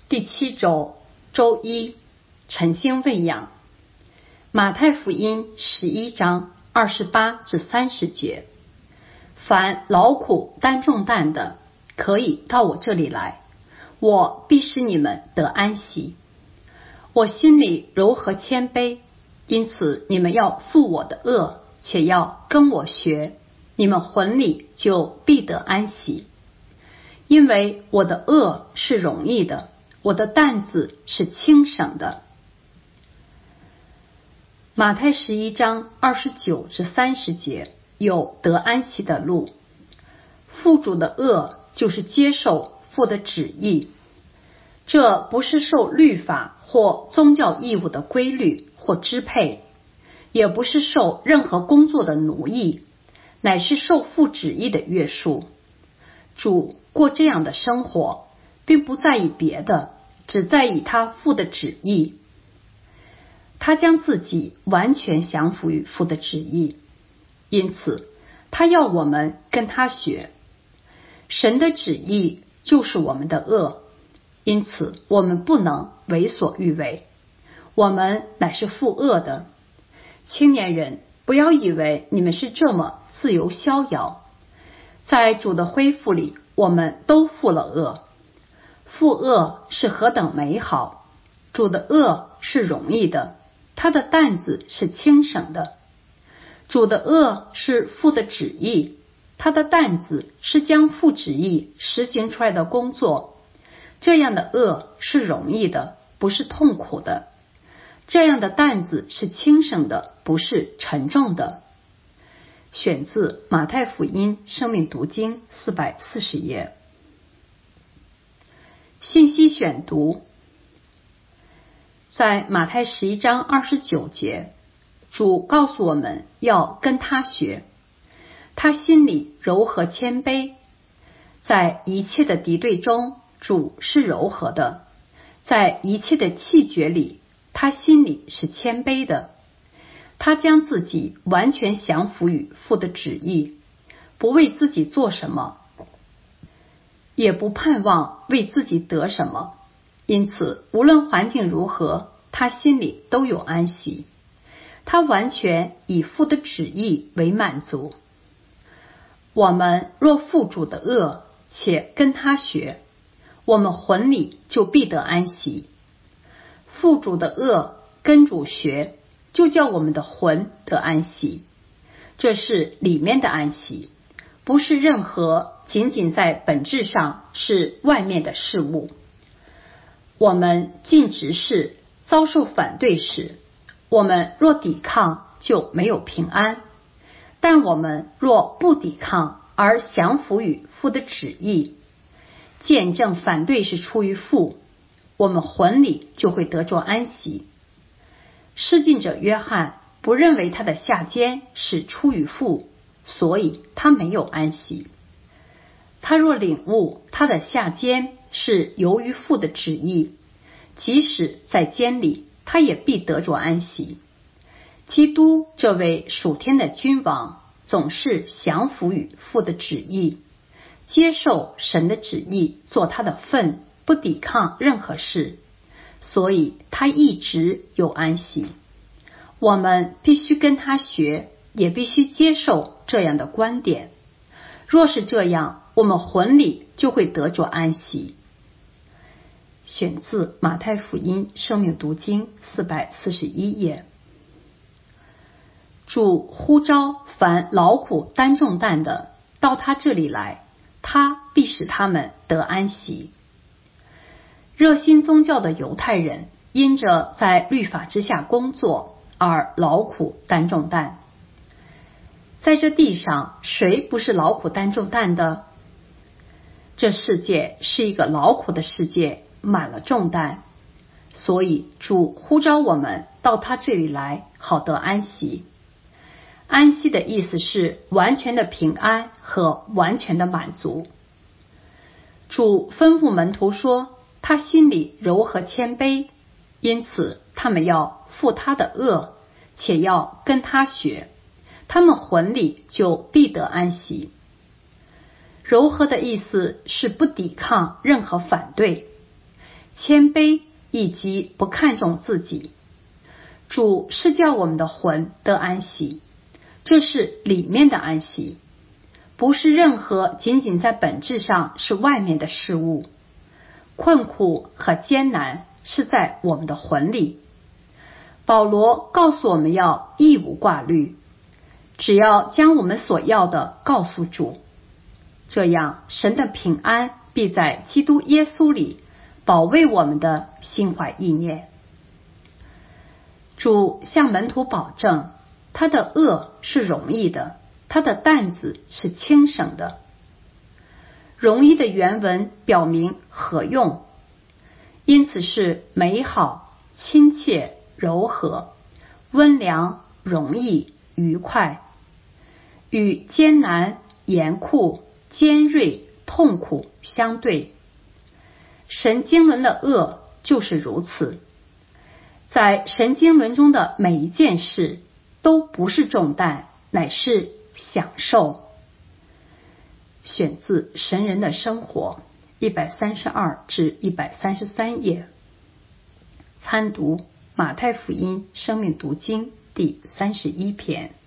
第7周周一，晨星喂养。马太福音11章28至30节，凡劳苦担重担的，可以到我这里来，我必使你们得安息。我心里柔和谦卑，因此你们要负我的恶，且要跟我学，你们魂里就必得安息。因为我的恶是容易的，我的担子是轻省的。马太11章29至30节有得安息的路。父主的恶就是接受父的旨意，这不是受律法或宗教义务的规律或支配，也不是受任何工作的奴役，乃是受父旨意的约束。主过这样的生活，并不在意别的，只在意他父的旨意。他将自己完全降服于父的旨意，因此他要我们跟他学。神的旨意就是我们的恶，因此我们不能为所欲为，我们乃是负恶的。青年人，不要以为你们是这么自由逍遥，在主的恢复里，我们都负了恶。负恶是何等美好！主的恶是容易的，他的担子是轻省的。主的恶是父的旨意，他的担子是将父旨意实行出来的工作。这样的恶是容易的，不是痛苦的。这样的担子是轻省的，不是沉重的。选自马太福音生命读经440页。信息选读。在马太11章29节，主告诉我们要跟他学，他心里柔和谦卑。在一切的敌对中，主是柔和的；在一切的气绝里，他心里是谦卑的。他将自己完全降服于父的旨意，不为自己做什么，也不盼望为自己得什么。因此无论环境如何，他心里都有安息。他完全以父的旨意为满足。我们若负主的恶，且跟他学，我们魂里就必得安息。负主的恶，跟主学，就叫我们的魂得安息。这是里面的安息，不是任何仅仅在本质上是外面的事物。我们尽职事遭受反对时，我们若抵抗就没有平安，但我们若不抵抗而降服于父的旨意，见证反对是出于父，我们魂里就会得着安息。施浸者约翰不认为他的下监是出于父，所以他没有安息。他若领悟他的下监是由于父的旨意，即使在监里，他也必得着安息。基督这位属天的君王，总是降服于父的旨意，接受神的旨意做他的份，不抵抗任何事，所以他一直有安息。我们必须跟他学，也必须接受这样的观点。若是这样，我们魂里就会得着安息。选自马太福音生命读经441页。主呼召凡劳苦担重担的，到他这里来，他必使他们得安息。热心宗教的犹太人因着在律法之下工作而劳苦担重担。在这地上，谁不是劳苦担重担的？这世界是一个劳苦的世界，满了重担，所以主呼召我们到他这里来，好得安息。安息的意思是完全的平安和完全的满足。主吩咐门徒说，他心里柔和谦卑，因此他们要负他的恶，且要跟他学，他们魂里就必得安息。柔和的意思是不抵抗任何反对。 谦卑以及不看重自己。主是叫我们的魂得安息，这是里面的安息，不是任何仅仅在本质上是外面的事物。困苦和艰难是在我们的魂里。保罗告诉我们要一无挂虑，只要将我们所要的告诉主，这样神的平安必在基督耶稣里保卫我们的心怀意念。主向门徒保证，他的恶是容易的，他的担子是轻省的。容易的原文表明合用，因此是美好、亲切、柔和、温良、容易、愉快，与艰难、严酷、尖锐、痛苦相对。神经纶的恶就是如此，在神经纶中的每一件事都不是重担，乃是享受。选自《神人的生活》132至133页，参读马太福音生命读经第31篇。